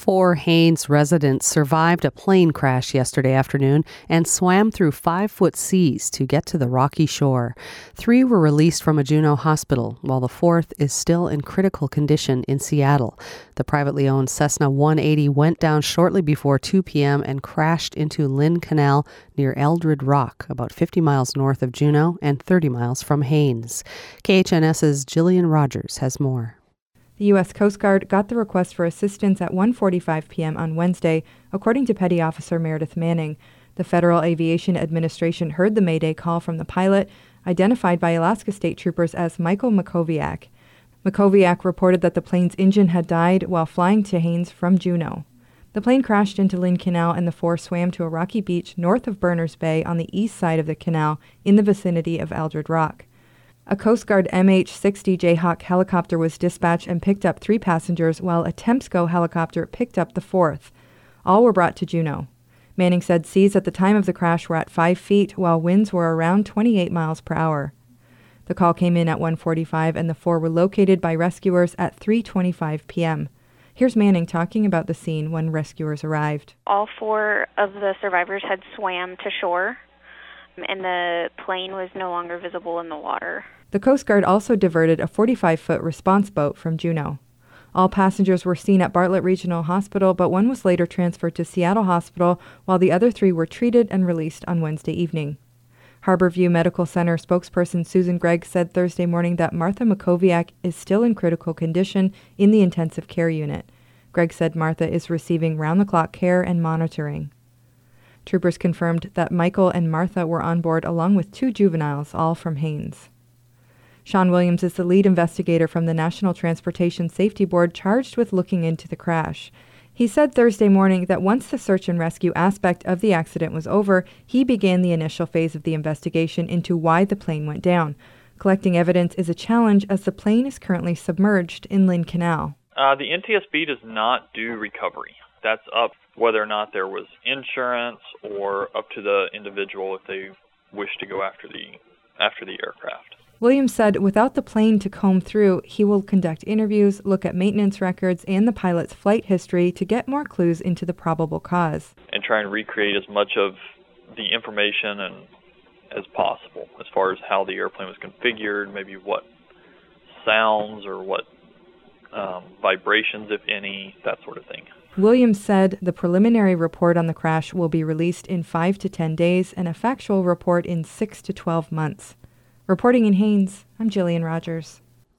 4 Haines residents survived a plane crash yesterday afternoon and swam through 5-foot seas to get to the rocky shore. 3 were released from a Juneau hospital, while the 4th is still in critical condition in Seattle. The privately owned Cessna 180 went down shortly before 2 p.m. and crashed into Lynn Canal near Eldred Rock, about 50 miles north of Juneau and 30 miles from Haines. KHNS's Jillian Rogers has more. The U.S. Coast Guard got the request for assistance at 1:45 p.m. on Wednesday, according to Petty Officer Meredith Manning. The Federal Aviation Administration heard the Mayday call from the pilot, identified by Alaska State Troopers as Michael Makoviak. Makoviak reported that the plane's engine had died while flying to Haines from Juneau. The plane crashed into Lynn Canal and the 4 swam to a rocky beach north of Berners Bay on the east side of the canal in the vicinity of Eldred Rock. A Coast Guard MH-60 Jayhawk helicopter was dispatched and picked up 3 passengers, while a Temsco helicopter picked up the 4th. All were brought to Juneau. Manning said seas at the time of the crash were at 5 feet, while winds were around 28 miles per hour. The call came in at 1:45, and the 4 were located by rescuers at 3:25 p.m. Here's Manning talking about the scene when rescuers arrived. All 4 of the survivors had swam to shore, and the plane was no longer visible in the water. The Coast Guard also diverted a 45-foot response boat from Juneau. All passengers were seen at Bartlett Regional Hospital, but 1 was later transferred to Seattle Hospital, while the other 3 were treated and released on Wednesday evening. Harborview Medical Center spokesperson Susan Gregg said Thursday morning that Martha Makoviak is still in critical condition in the intensive care unit. Gregg said Martha is receiving round-the-clock care and monitoring. Troopers confirmed that Michael and Martha were on board along with 2 juveniles, all from Haines. Sean Williams is the lead investigator from the National Transportation Safety Board charged with looking into the crash. He said Thursday morning that once the search and rescue aspect of the accident was over, he began the initial phase of the investigation into why the plane went down. Collecting evidence is a challenge as the plane is currently submerged in Lynn Canal. The NTSB does not do recovery. That's up whether or not there was insurance or up to the individual if they wish to go after the aircraft. Williams said without the plane to comb through, he will conduct interviews, look at maintenance records, and the pilot's flight history to get more clues into the probable cause. And try and recreate as much of the information as possible as far as how the airplane was configured, maybe what sounds or what vibrations, if any, that sort of thing. Williams said the preliminary report on the crash will be released in 5 to 10 days and a factual report in 6 to 12 months. Reporting in Haines, I'm Jillian Rogers.